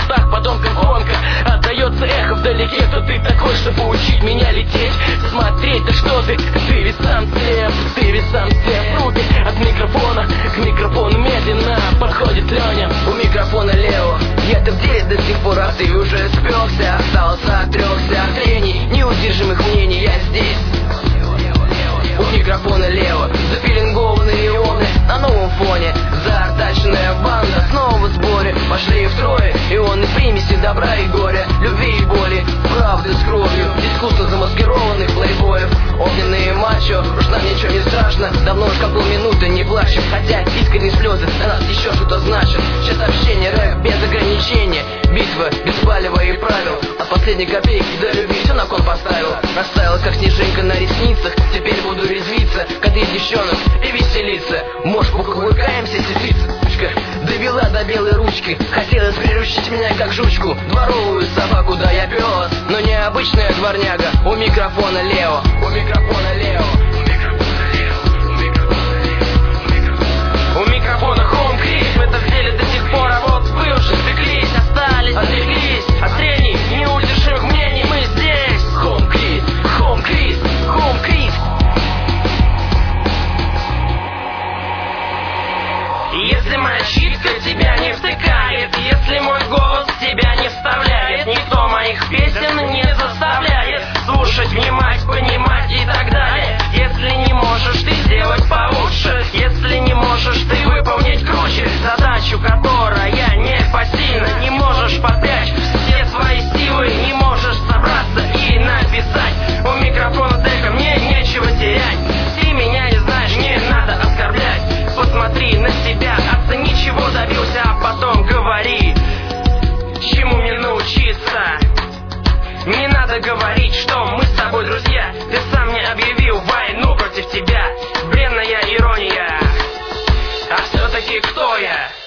устах потомкам звонко отдается эхо вдалеке. Кто ты такой, чтобы учить меня лететь? Смотреть, да что ты ведь сам слеп, ты ведь сам слеп. Руки от микрофона к микрофону медленно подходит Леня. У микрофона Лео, я-то в деле до сих пор, а ты уже спекся. Остался отрекся от трений, неудержимых мнений, я здесь. У микрофона Лео, запеленгованные ионы на новом фоне. Заортаченная банда снова в сборе. Пошли втрое ионы примеси добра и горя, любви и боли, правды с кровью, искусно замаскированных плейбоев. Огненные мачо, уж нам ничего не страшно. Давно уж как полминуты не плачем, хотя искренние слезы на нас еще что-то значат. Сейчас общение, рэп без ограничений, битва без палева и правил. От последней копейки до любви все на кон поставил. Оставил как снежинка на ресницах, теперь буду резвиться, кадрить девчонок и веселиться. Может, покувыркаемся, сестричка довела до белой ручки. Хотелось приручить меня как жучку, дворовую собаку, да я пес, но необычная дворняга. У микрофона Лео, у микрофона Лео, у микрофона Home Крис. Мы это в деле до сих пор, а вот вы уже спеклись, остались, отлеглись от трений, неудержимых мнений. Мы здесь. Home Крис, Home Крис, Home Крис. Если моя читка тебя не втыкает, если мой голос тебя не вставляет, никто моих песен не заставляет слушать, внимать, понимать и так далее. Если не можешь ты сделать получше, если не можешь ты выполнить круче задачу, которая непосильна, не можешь подпрячь все свои силы, не можешь собраться и написать. У микрофона дека мне нечего терять. Ты меня не знаешь, не надо оскорблять. Посмотри на себя, оцени, чего добился, а потом говори, чему мне научиться. Не надо говорить, что мы с тобой друзья. Ты сам мне объявил войну против тебя. Бренная ирония. А все-таки кто я?